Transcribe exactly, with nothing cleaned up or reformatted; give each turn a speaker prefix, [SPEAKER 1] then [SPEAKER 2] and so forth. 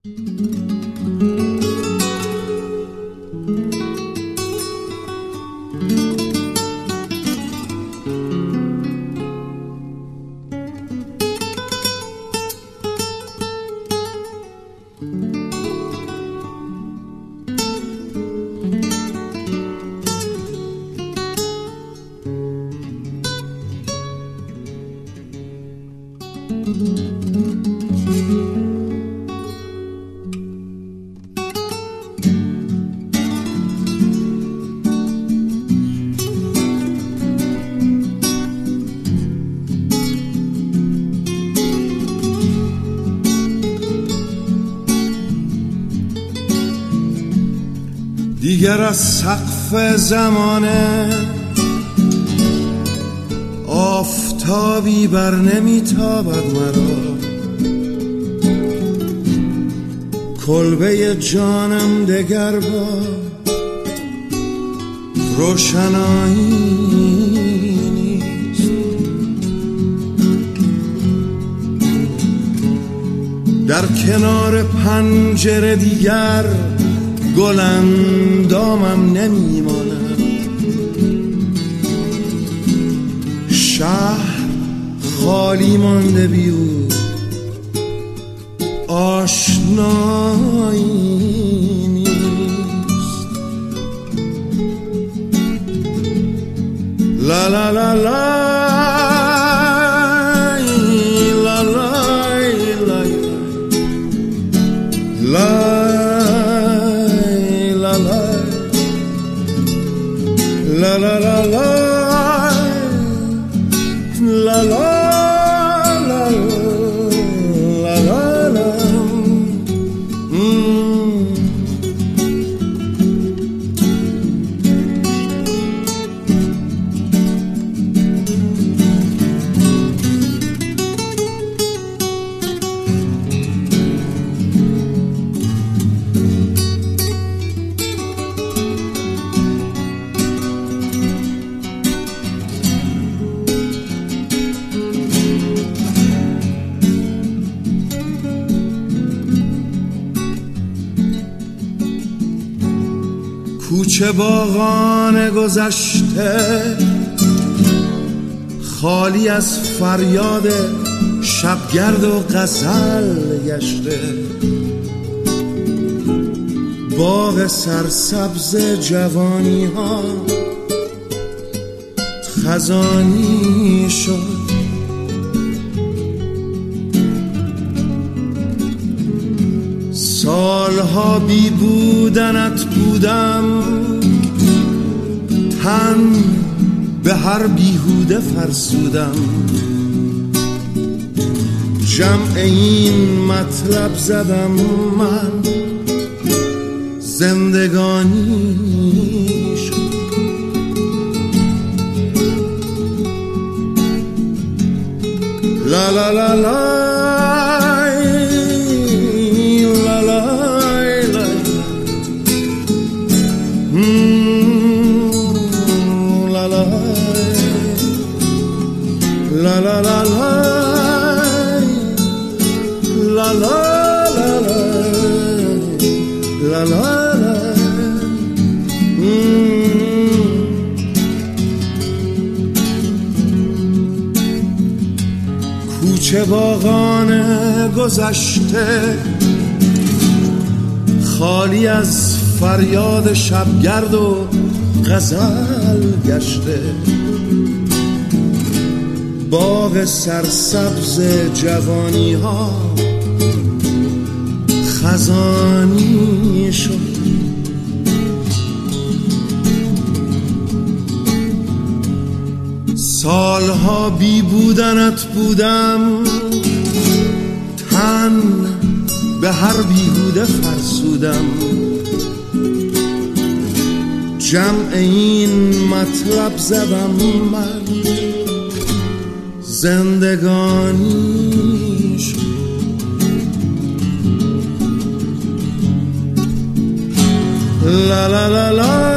[SPEAKER 1] دیگر از سقف زمانه آفتابی بر نمیتابد مرا، کلبه جانم دگر با روشنایی نیست. در کنار پنجره دیگر گل اندامم نمیماند، شهر خالی مانده بی او، آشنایی نیست. لا لا لا لا لا لا La la la la la la la la la la mm. کوچه باغان گذشته خالی از فریاد شبگرد و غزل گشته، باغ سرسبز جوانی ها خزانی شد. سالها بی بودنت بودم، تن به هر بیهوده فرسودم، جمع این مطلب زدم من زندگانی شد. لا لا لا لا La la la la la la la la la la کوچه باغان گذشته خالی از فریاد شبگرد و غزل گشته، باغ سرسبز جوانی ها خزانی شد. سالها بی بودنت بودم، تن به هر بیهوده فرسودم، جمع این مطلب زدم من زندگانی شد. لا لا لا لا